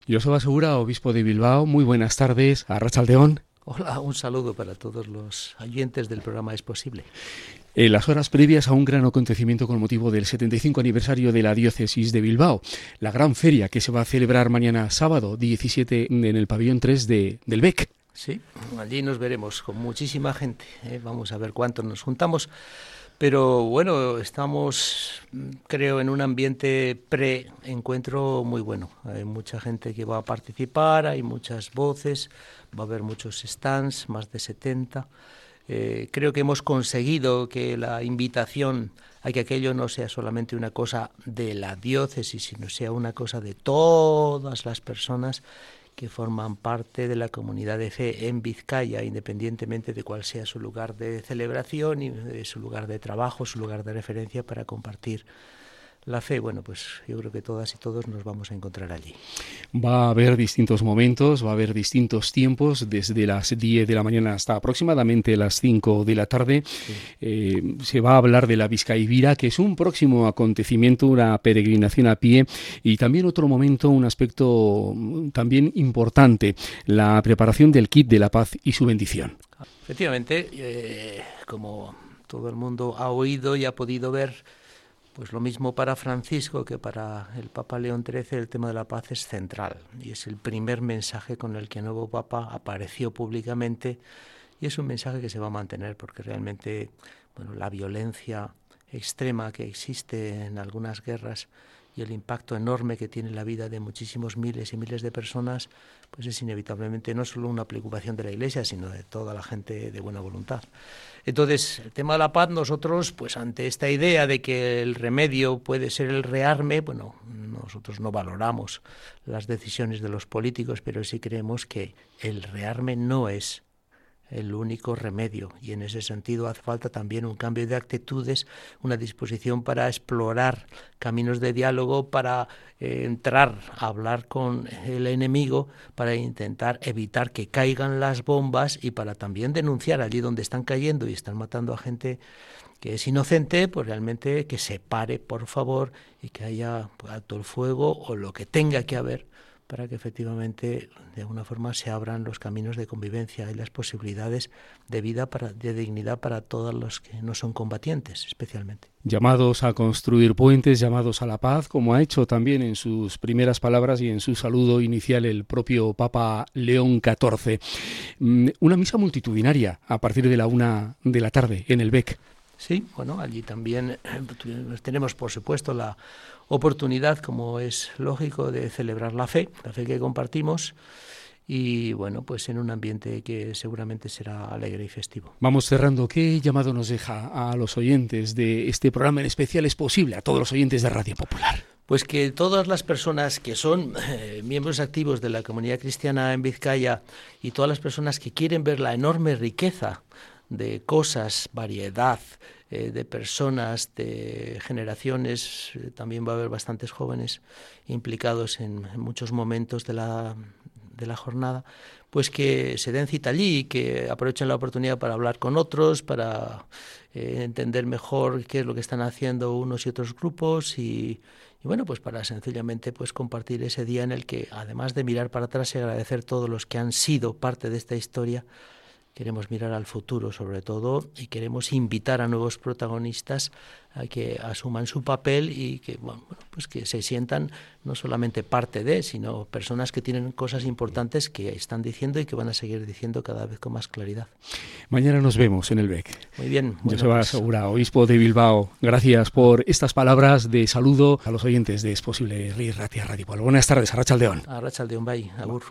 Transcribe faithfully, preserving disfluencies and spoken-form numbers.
Joseba Segura, obispo de Bilbao, muy buenas tardes, arratsaldeon. Hola, un saludo para todos los oyentes del programa Es Posible. En las horas previas a un gran acontecimiento con motivo del setenta y cinco aniversario de la diócesis de Bilbao, la gran feria que se va a celebrar mañana sábado diecisiete en el pabellón tres de, del B E C. Sí, allí nos veremos con muchísima gente, ¿eh? Vamos a ver cuántos nos juntamos. Pero bueno, estamos, creo, en un ambiente pre-encuentro muy bueno. Hay mucha gente que va a participar, hay muchas voces, va a haber muchos stands, más de setenta. Eh, creo que hemos conseguido que la invitación a que aquello no sea solamente una cosa de la diócesis, sino sea una cosa de todas las personas que forman parte de la comunidad de fe en Vizcaya, independientemente de cuál sea su lugar de celebración y de su lugar de trabajo, su lugar de referencia para compartir la fe. Bueno, pues yo creo que todas y todos nos vamos a encontrar allí. Va a haber distintos momentos, va a haber distintos tiempos, desde las diez de la mañana hasta aproximadamente las cinco de la tarde. Sí. Eh, se va a hablar de la Vizcaivira, que es un próximo acontecimiento, una peregrinación a pie, y también otro momento, un aspecto también importante, la preparación del kit de la paz y su bendición. Efectivamente, eh, como todo el mundo ha oído y ha podido ver, pues lo mismo para Francisco que para el Papa León trece, el tema de la paz es central y es el primer mensaje con el que el nuevo Papa apareció públicamente y es un mensaje que se va a mantener porque realmente, bueno, la violencia extrema que existe en algunas guerras y el impacto enorme que tiene la vida de muchísimos miles y miles de personas, pues es inevitablemente no solo una preocupación de la Iglesia, sino de toda la gente de buena voluntad. Entonces, el tema de la paz, nosotros, pues ante esta idea de que el remedio puede ser el rearme, bueno, nosotros no valoramos las decisiones de los políticos, pero sí creemos que el rearme no es el único remedio y en ese sentido hace falta también un cambio de actitudes, una disposición para explorar caminos de diálogo, para eh, entrar a hablar con el enemigo, para intentar evitar que caigan las bombas y para también denunciar allí donde están cayendo y están matando a gente que es inocente, pues realmente que se pare, por favor, y que haya alto el fuego o lo que tenga que haber para que efectivamente de alguna forma se abran los caminos de convivencia y las posibilidades de vida, para, de dignidad para todos los que no son combatientes, especialmente. Llamados a construir puentes, llamados a la paz, como ha hecho también en sus primeras palabras y en su saludo inicial el propio Papa León catorce. Una misa multitudinaria a partir de la una de la tarde en el B E C. Sí, bueno, allí también tenemos, por supuesto, la oportunidad, como es lógico, de celebrar la fe, la fe que compartimos, y bueno, pues en un ambiente que seguramente será alegre y festivo. Vamos cerrando. ¿Qué llamado nos deja a los oyentes de este programa en especial Es Posible, a todos los oyentes de Radio Popular? Pues que todas las personas que son eh, miembros activos de la comunidad cristiana en Vizcaya y todas las personas que quieren ver la enorme riqueza de cosas, variedad eh, de personas, de generaciones, eh, también va a haber bastantes jóvenes implicados en, en muchos momentos de la, de la jornada, pues que se den cita allí y que aprovechen la oportunidad para hablar con otros, para eh, entender mejor qué es lo que están haciendo unos y otros grupos y, y bueno, pues para sencillamente pues compartir ese día en el que, además de mirar para atrás y agradecer a todos los que han sido parte de esta historia, queremos mirar al futuro sobre todo y queremos invitar a nuevos protagonistas a que asuman su papel y que, bueno, pues que se sientan no solamente parte de, sino personas que tienen cosas importantes que están diciendo y que van a seguir diciendo cada vez con más claridad. Mañana nos vemos en el B E C. Muy bien. Bueno, Joseba pues... Segura, obispo de Bilbao, gracias por estas palabras de saludo a los oyentes de Es Posible Ri Ratia Radio Pueblo. Buenas tardes, arratsaldeon. Arratsaldeon bai, agur.